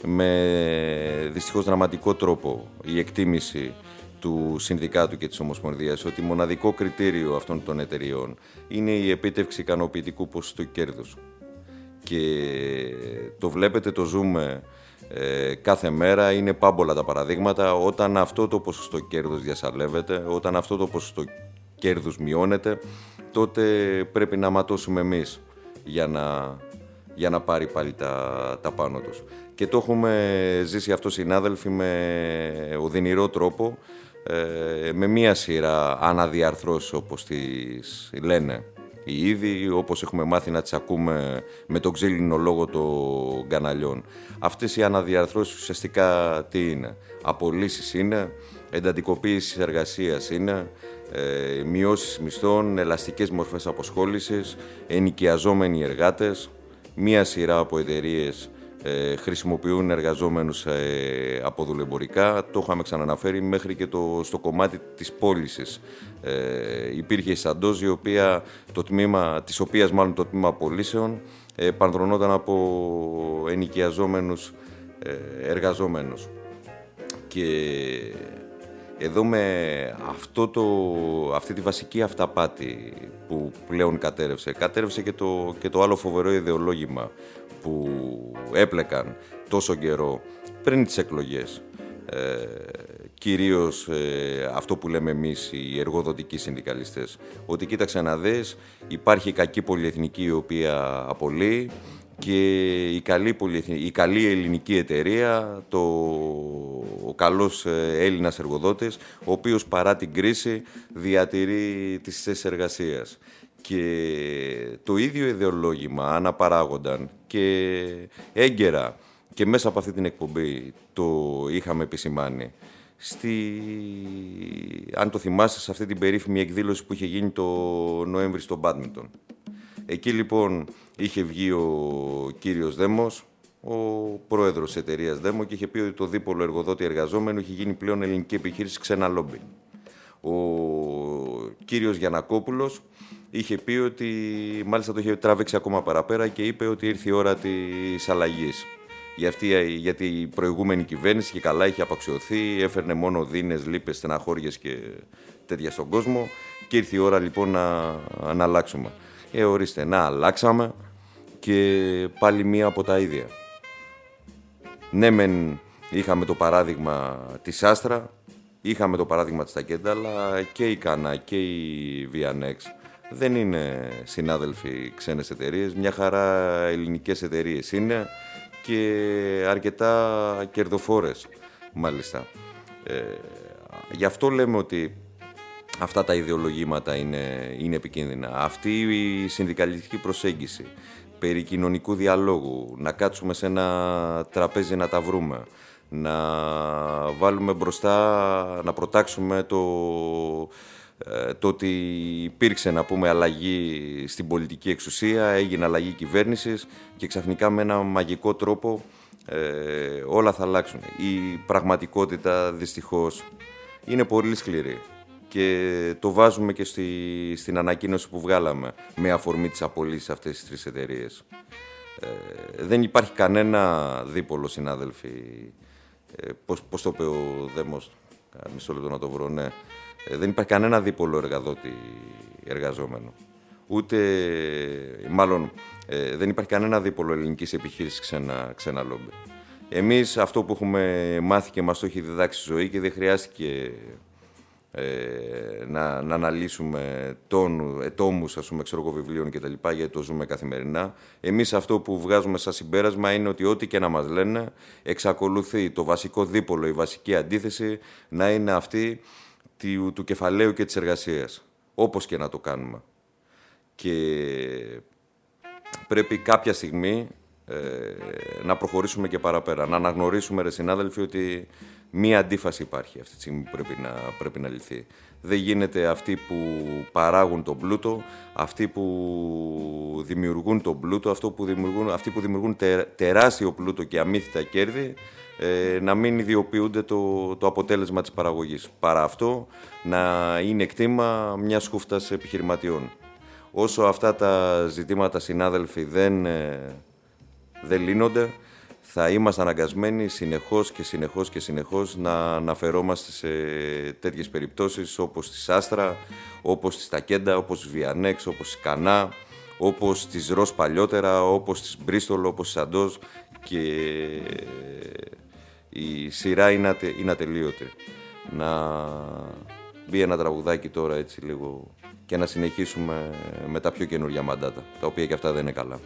με δυστυχώς δραματικό τρόπο η εκτίμηση του Συνδικάτου και της Ομοσπονδίας ότι μοναδικό κριτήριο αυτών των εταιριών είναι η επίτευξη ικανοποιητικού ποσοστού κέρδους. Και το βλέπετε, το ζούμε κάθε μέρα, είναι πάμπολα τα παραδείγματα. Όταν αυτό το ποσοστό κέρδους διασαλεύεται, όταν αυτό το ποσοστό κέρδους μειώνεται, τότε πρέπει να ματώσουμε εμείς για να πάρει πάλι τα πάνω τους. Και το έχουμε ζήσει αυτό, συνάδελφοι, με οδυνηρό τρόπο, με μία σειρά αναδιαρθρώσεις, όπως τις λένε οι ίδιοι, όπως έχουμε μάθει να τις ακούμε με τον ξύλινο λόγο των καναλιών. Αυτές οι αναδιαρθρώσεις ουσιαστικά τι είναι? Απολύσεις είναι, εντατικοποίηση εργασίας είναι, μειώσεις μισθών, ελαστικές μορφές αποσχόλησης, ενοικιαζόμενοι εργάτες. Μία σειρά από εταιρείες χρησιμοποιούν εργαζόμενους από δουλεμπορικά. Το είχαμε ξαναναφέρει μέχρι και στο κομμάτι της πώλησης. Υπήρχε η Σαντόζ, της οποίας μάλλον το τμήμα πωλήσεων πανδρωνόταν από ενοικιαζόμενους εργαζόμενους. Και εδώ με αυτή τη βασική αυταπάτη που πλέον κατέρευσε και το άλλο φοβερό ιδεολόγημα που έπλεκαν τόσο καιρό πριν τις εκλογές. Κυρίως αυτό που λέμε εμείς οι εργοδοτικοί συνδικαλιστές, ότι κοίταξε να δεις, υπάρχει η κακή πολυεθνική η οποία απολύει και η καλή ελληνική εταιρεία, ο καλός Έλληνας εργοδότης, ο οποίος παρά την κρίση διατηρεί τις θέσεις εργασίας. Και το ίδιο ιδεολόγημα αναπαράγονταν και έγκαιρα και μέσα από αυτή την εκπομπή το είχαμε επισημάνει. Αν το θυμάστε, σε αυτή την περίφημη εκδήλωση που είχε γίνει το Νοέμβρη στο Μπάντμιντον. Εκεί λοιπόν είχε βγει ο κύριος Δέμος ο πρόεδρος της εταιρείας Δέμο και είχε πει ότι το δίπολο εργοδότη-εργαζόμενο είχε γίνει πλέον ελληνική επιχείρηση ξένα λόμπι. Ο κύριος Γιαννακόπουλος είχε πει ότι, μάλιστα το είχε τραβήξει ακόμα παραπέρα και είπε ότι ήρθε η ώρα της αλλαγής. Γιατί η προηγούμενη κυβέρνηση και καλά είχε απαξιωθεί, έφερνε μόνο δίνες, λύπες, στεναχώριες και τέτοια στον κόσμο και ήρθε η ώρα λοιπόν να αλλάξουμε. Ορίστε, να αλλάξαμε και πάλι μία από τα ίδια. Ναι, μεν είχαμε το παράδειγμα της Άστρα, είχαμε το παράδειγμα της Τακέντα, αλλά και η Κανά και η Βιανέξ δεν είναι συνάδελφοι ξένες εταιρείες, μια χαρά ελληνικές εταιρείες είναι και αρκετά κερδοφόρες μάλιστα. Γι' αυτό λέμε ότι αυτά τα ιδεολογήματα είναι επικίνδυνα. Αυτή η συνδικαλιστική προσέγγιση περί κοινωνικού διαλόγου, να κάτσουμε σε ένα τραπέζι να τα βρούμε, να βάλουμε μπροστά, να προτάξουμε το ότι υπήρξε, να πούμε, αλλαγή στην πολιτική εξουσία, έγινε αλλαγή κυβέρνησης και ξαφνικά με ένα μαγικό τρόπο όλα θα αλλάξουν. Η πραγματικότητα δυστυχώς είναι πολύ σκληρή και το βάζουμε και στην ανακοίνωση που βγάλαμε με αφορμή τις απολύσεις αυτές τις τρεις εταιρείες. Δεν υπάρχει κανένα δίπολο, συνάδελφοι. Πώς το είπε ο Δέμος, μισό λεπτό να το βρω, ναι. Δεν υπάρχει κανένα δίπολο εργαδότη εργαζόμενο. Ούτε, μάλλον, δεν υπάρχει κανένα δίπολο ελληνικής επιχείρησης ξένα λόμπι. Εμείς αυτό που έχουμε μάθει και μας το έχει διδάξει η ζωή και δεν χρειάστηκε να αναλύσουμε τόμους, ας πούμε, βιβλίων κτλ. Γιατί το ζούμε καθημερινά. Εμείς αυτό που βγάζουμε σαν συμπέρασμα είναι ότι ό,τι και να μας λένε, εξακολουθεί το βασικό δίπολο, η βασική αντίθεση να είναι αυτή του κεφαλαίου και της εργασίας, όπως και να το κάνουμε. Και πρέπει κάποια στιγμή να προχωρήσουμε και παραπέρα, να αναγνωρίσουμε, ρε συνάδελφοι, ότι μία αντίφαση υπάρχει αυτή τη στιγμή που πρέπει να λυθεί. Δεν γίνεται αυτοί που παράγουν τον πλούτο, αυτοί που δημιουργούν τον πλούτο, αυτοί που δημιουργούν τεράστιο πλούτο και αμύθιτα κέρδη, να μην ιδιοποιούνται το αποτέλεσμα της παραγωγής. Παρά αυτό, να είναι κτήμα μιας χούφτας επιχειρηματιών. Όσο αυτά τα ζητήματα, συνάδελφοι, δεν λύνονται, θα είμαστε αναγκασμένοι συνεχώς να αναφερόμαστε σε τέτοιες περιπτώσεις όπως της Άστρα, όπως της Τακέντα, όπως της Βιανέξ, όπως της Κανά, όπως της Ρος παλιότερα, όπως της Μπρίστολ, όπως της Αντός, και η σειρά είναι ατελείωτη. Να μπει ένα τραγουδάκι τώρα έτσι λίγο και να συνεχίσουμε με τα πιο καινούργια μαντάτα, τα οποία και αυτά δεν είναι καλά.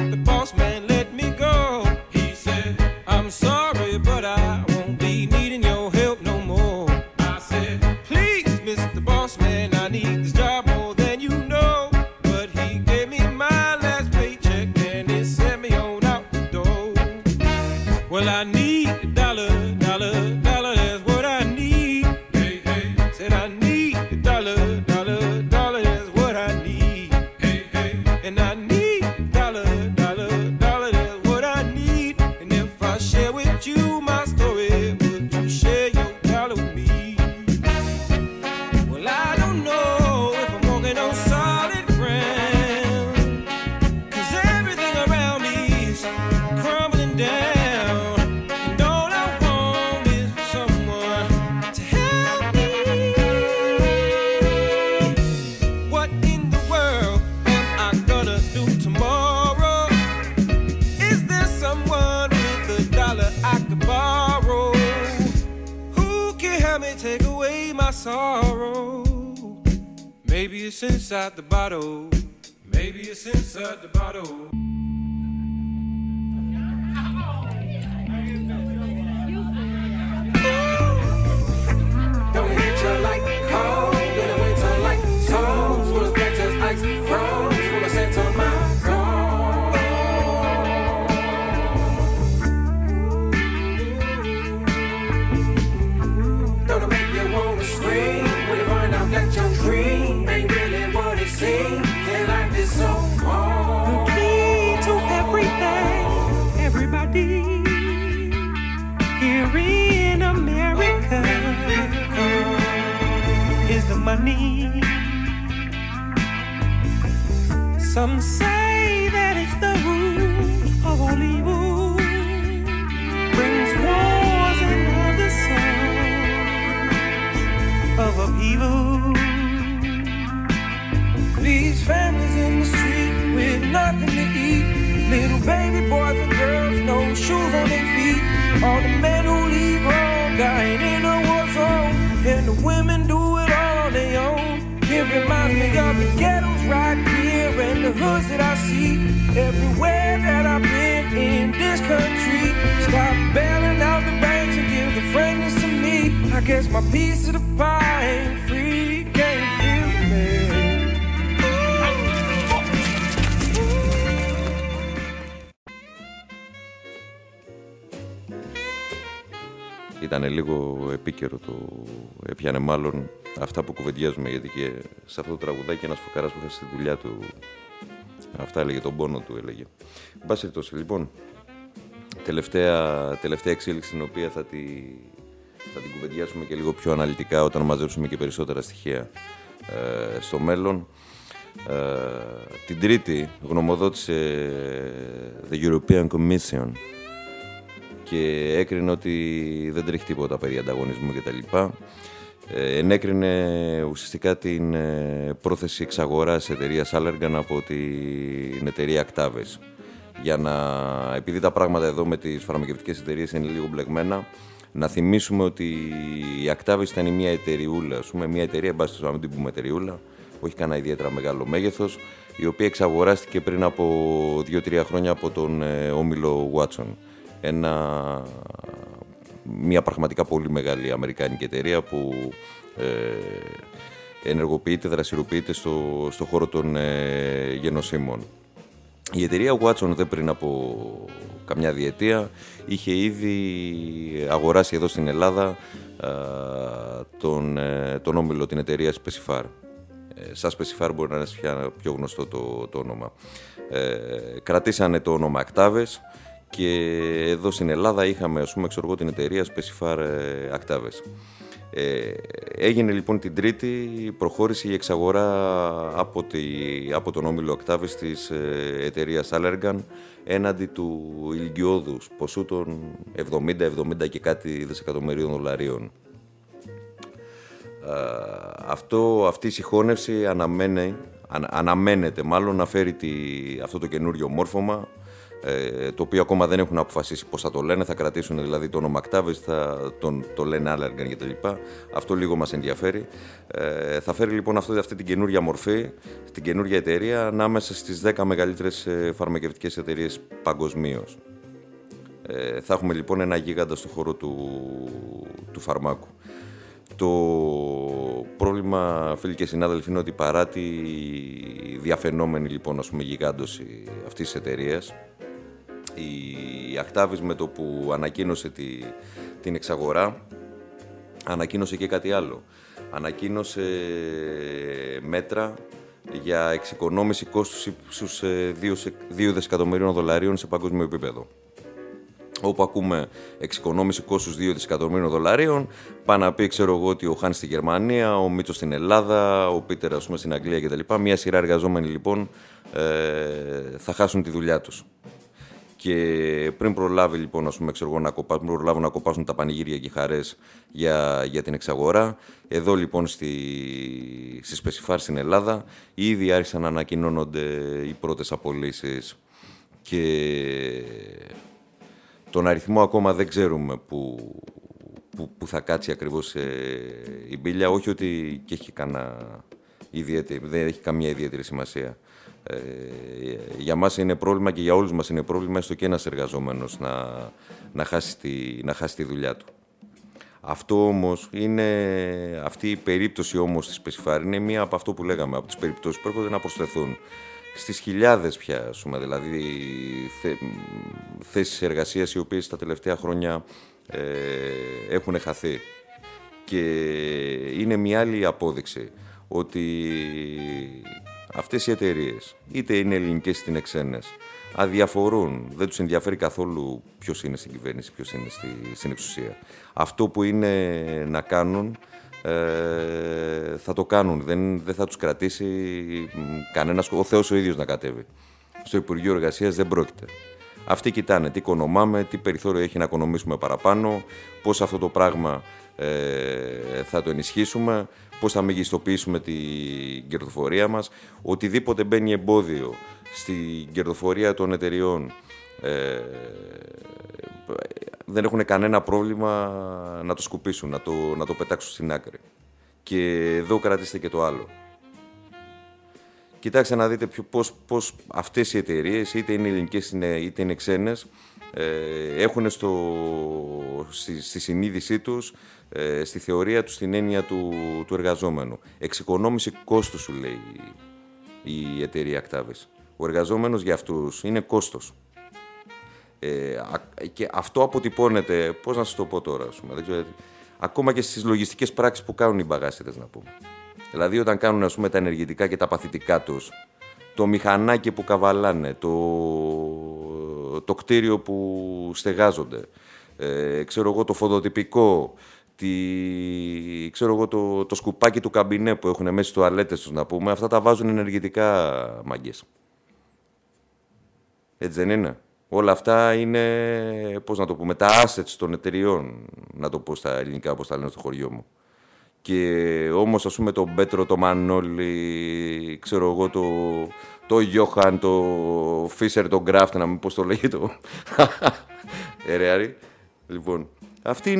Sorry, but I won't be needing you. be my sorrow. Maybe it's inside the bottle. Maybe it's inside the bottle. Don't hit you like cold in the winter, like souls full of splinters, ice froze, full of scent on my gold. Don't make you wanna scream when you find out that your dream ain't really what it seems. And life is so hard. The key to everything, everybody here in America is the money. Some say that it's the root of all evil, brings wars and other sons of upheaval. These families in the street with nothing to eat, little baby boys and girls, no shoes on their feet. All the men who leave home dying in a war zone, and the women do it all on their own. It reminds me of the ghettos right here and the hoods that I see everywhere that I've been in this country. Stop bailing out the banks and give the fragrance to me. I guess my piece of the pie ain't free, can't feel me. Ήταν λίγο επίκαιρο το έπιανε μάλλον αυτά που κουβεντιάζουμε, γιατί και σε αυτό το τραγουδάκι ένας φωκαράς που είχε στη δουλειά του αυτά έλεγε, τον πόνο του έλεγε. Εν πάση περιπτώσει, λοιπόν, τελευταία εξέλιξη την οποία θα την κουβεντιάσουμε και λίγο πιο αναλυτικά όταν μαζέψουμε και περισσότερα στοιχεία στο μέλλον. Την Τρίτη γνωμοδότησε The European Commission και έκρινε ότι δεν τρέχει τίποτα περί ανταγωνισμού κτλ. Ενέκρινε ουσιαστικά την πρόθεση εξαγοράς εταιρείας Allergan από την εταιρεία Actavis. Επειδή τα πράγματα εδώ με τις φαρμακευτικές εταιρείες είναι λίγο μπλεγμένα, να θυμίσουμε ότι η Actavis ήταν μια εταιρεούλα, μια εταιρεία, μπας να μην την πούμε εταιρεούλα, όχι κανένα ιδιαίτερα μεγάλο μέγεθος, η οποία εξαγοράστηκε πριν από 2-3 χρόνια από τον όμιλο Watson. Μια πραγματικά πολύ μεγάλη αμερικάνικη εταιρεία που ενεργοποιείται, δραστηριοποιείται στο χώρο των γενοσύμων. Η εταιρεία Watson πριν από καμιά διετία είχε ήδη αγοράσει εδώ στην Ελλάδα τον όμιλο, την εταιρεία Specifar. Σαν Specifar μπορεί να είναι πια πιο γνωστό το όνομα. Κρατήσανε το όνομα Actavis και εδώ στην Ελλάδα είχαμε, την εταιρεία Specifar Actavis. Έγινε λοιπόν την Τρίτη, προχώρησε η εξαγορά από τον όμιλο Actavis της εταιρείας Allergan έναντι του ηλικιώδους ποσού των 70 και κάτι δισεκατομμυρίων δολαρίων. Αυτή η συγχώνευση αναμένεται μάλλον να φέρει αυτό το καινούριο μόρφωμα, το οποίο ακόμα δεν έχουν αποφασίσει πώς θα το λένε, θα κρατήσουν δηλαδή το όνομα Actavis, το λένε Allergan κτλ. Αυτό λίγο μας ενδιαφέρει. Θα φέρει λοιπόν αυτή την καινούργια μορφή, την καινούργια εταιρεία ανάμεσα στις 10 μεγαλύτερες φαρμακευτικές εταιρείες παγκοσμίως. Θα έχουμε λοιπόν ένα γίγαντα στο χώρο του φαρμάκου. Το πρόβλημα, φίλοι και συνάδελφοι, είναι ότι παρά τη διαφαινόμενη λοιπόν γιγάντωση αυτής της εταιρείας, η Actavis με το που ανακοίνωσε την εξαγορά ανακοίνωσε και κάτι άλλο. Ανακοίνωσε μέτρα για εξοικονόμηση κόστους ύψους 2 δισεκατομμυρίων δολαρίων σε παγκόσμιο επίπεδο. Όπου ακούμε εξοικονόμηση κόστους 2 δισεκατομμύριων δολαρίων, πάνε να πει, ξέρω εγώ, ότι ο Χάν στη Γερμανία, ο Μίτσος στην Ελλάδα, ο Πίτερ, στην Αγγλία κτλ. Μια σειρά εργαζόμενοι λοιπόν θα χάσουν τη δουλειά τους. Και πριν προλάβει λοιπόν, να κοπάσουν τα πανηγύρια και οι χαρές για την εξαγορά, εδώ λοιπόν στη Specifar στην Ελλάδα ήδη άρχισαν να ανακοινώνονται οι πρώτες απολύσεις και τον αριθμό ακόμα δεν ξέρουμε που που θα κάτσει ακριβώς η μπίλια, όχι ότι και έχει δεν έχει καμία ιδιαίτερη σημασία. Για μας είναι πρόβλημα και για όλους μας είναι πρόβλημα, έστω και ένας εργαζόμενος να χάσει τη δουλειά του. Αυτό όμως αυτή η περίπτωση όμως της Πεσιφάρ είναι μία από αυτό που λέγαμε, από τις περιπτώσεις που έρχονται να προσθεθούν στις χιλιάδες πια, δηλαδή θέσεις εργασίας οι οποίες τα τελευταία χρόνια έχουν χαθεί. Και είναι μια άλλη απόδειξη ότι αυτές οι εταιρείες, είτε είναι ελληνικές είτε είναι ξένες, αδιαφορούν, δεν τους ενδιαφέρει καθόλου ποιος είναι στην κυβέρνηση, ποιος είναι στην εξουσία. Αυτό που είναι να κάνουν, θα το κάνουν, δεν θα τους κρατήσει κανένας, ο Θεός ο ίδιος να κατέβει. Στο Υπουργείο Εργασίας δεν πρόκειται. Αυτοί κοιτάνε τι οικονομάμε, τι περιθώριο έχει να οικονομήσουμε παραπάνω, πώς αυτό το πράγμα θα το ενισχύσουμε, πώς θα μεγιστοποιήσουμε την κερδοφορία μας. Οτιδήποτε μπαίνει εμπόδιο στην κερδοφορία των εταιριών δεν έχουν κανένα πρόβλημα να το σκουπίσουν, να το πετάξουν στην άκρη. Και εδώ κρατήστε και το άλλο. Κοιτάξτε να δείτε πώς αυτές οι εταιρείες, είτε είναι ελληνικές είτε είναι ξένες, έχουν στη συνείδησή τους, στη θεωρία τους, την έννοια του εργαζόμενου. Εξοικονόμηση κόστους, σου λέει η εταιρεία Actavis. Ο εργαζόμενος για αυτούς είναι κόστος. Και αυτό αποτυπώνεται, πώς να σας το πω τώρα, δεν ξέρω, ακόμα και στις λογιστικές πράξεις που κάνουν οι μπαγάσιτες, να πούμε. Δηλαδή, όταν κάνουν, τα ενεργητικά και τα παθητικά τους, το μηχανάκι που καβαλάνε, το κτίριο που στεγάζονται, το φωτοτυπικό, το σκουπάκι του καμπινέ που έχουν μέσα στις τουαλέτες τους, να πούμε, αυτά τα βάζουν ενεργητικά, μάγκες. Έτσι δεν είναι? Όλα αυτά είναι, πώς να το πούμε, τα assets των εταιριών, να το πω στα ελληνικά, όπως τα λένε στο χωριό μου. Και όμως, τον Πέτρο, το Μανώλη, το Γιώχαν, το Φίσερ, τον Γκράφτ, να μην πώς το λέγει το... Ερεάρι. Λοιπόν, αυτή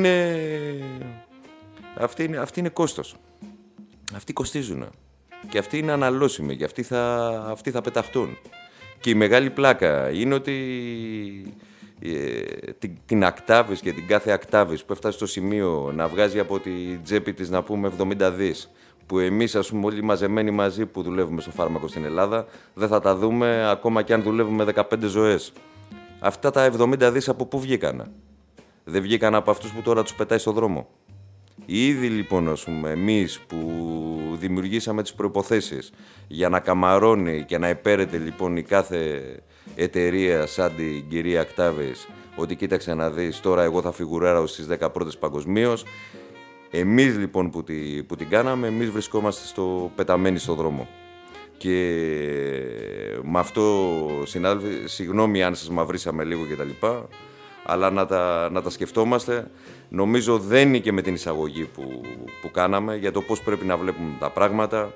είναι κόστος. Αυτοί κοστίζουν. Και αυτοί είναι αναλώσιμοι. Και αυτοί θα πεταχτούν. Και η μεγάλη πλάκα είναι ότι την Actavis και την κάθε Actavis που έφτασε στο σημείο να βγάζει από τη τσέπη της, να πούμε, 70 δις, που εμείς, όλοι μαζεμένοι μαζί που δουλεύουμε στο φάρμακο στην Ελλάδα, δεν θα τα δούμε ακόμα και αν δουλεύουμε 15 ζωές. Αυτά τα 70 δις από πού βγήκανε? Δεν βγήκαν από αυτούς που τώρα τους πετάει στο δρόμο. Ήδη λοιπόν, εμείς που δημιουργήσαμε τις προϋποθέσεις για να καμαρώνει και να επέρεται λοιπόν η κάθε εταιρεία σαν την κυρία Actavis, ότι κοίταξε να δεις, τώρα εγώ θα φιγουράρω στις 10 πρώτες παγκοσμίως. Εμείς λοιπόν που την κάναμε, εμείς βρισκόμαστε πεταμένοι στο δρόμο. Και με αυτό, συνάδελφοι, συγγνώμη αν σας μαυρίσαμε λίγο κτλ. Αλλά να τα σκεφτόμαστε. Νομίζω δεν είναι και με την εισαγωγή που κάναμε για το πώς πρέπει να βλέπουμε τα πράγματα,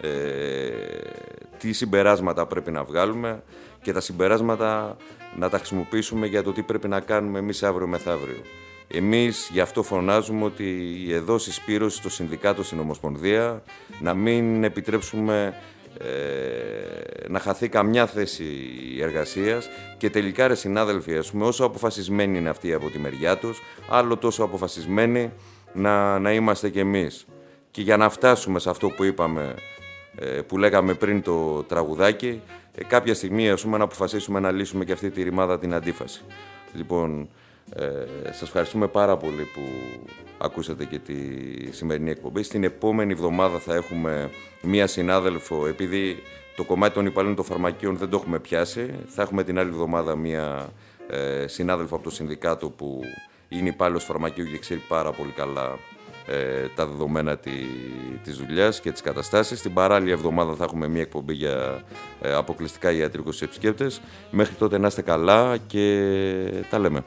τι συμπεράσματα πρέπει να βγάλουμε και τα συμπεράσματα να τα χρησιμοποιήσουμε για το τι πρέπει να κάνουμε εμείς αύριο μεθαύριο. Εμείς γι' αυτό φωνάζουμε ότι εδώ στη Σπύρωση, στο Συνδικάτο, στην Ομοσπονδία, να μην επιτρέψουμε να χαθεί καμιά θέση εργασίας και τελικά, ρε συνάδελφοι, όσο αποφασισμένοι είναι αυτοί από τη μεριά τους, άλλο τόσο αποφασισμένοι να είμαστε κι εμείς. Και για να φτάσουμε σε αυτό που είπαμε, που λέγαμε πριν το τραγουδάκι, κάποια στιγμή να αποφασίσουμε να λύσουμε και αυτή τη ρημάδα, την αντίφαση. Λοιπόν, σας ευχαριστούμε πάρα πολύ που ακούσατε και τη σημερινή εκπομπή. Στην επόμενη εβδομάδα θα έχουμε μία συνάδελφο, επειδή το κομμάτι των υπαλλήλων των φαρμακείων δεν το έχουμε πιάσει. Θα έχουμε την άλλη εβδομάδα μία συνάδελφο από το Συνδικάτο που είναι υπάλληλος φαρμακείου και ξέρει πάρα πολύ καλά τα δεδομένα της δουλειάς και τις καταστάσεις. Την παράλληλη εβδομάδα θα έχουμε μία εκπομπή για αποκλειστικά ιατρικούς επισκέπτες. Μέχρι τότε να είστε καλά και τα λέμε.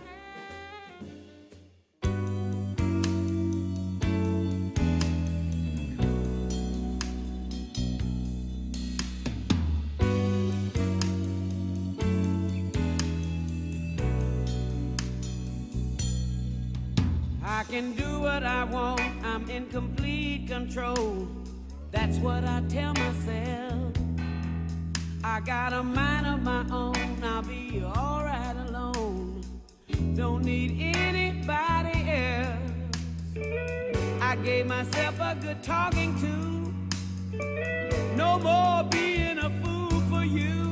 I can do what I want, I'm in complete control. That's what I tell myself. I got a mind of my own, I'll be alright alone. Don't need anybody else. I gave myself a good talking to. No more being a fool for you.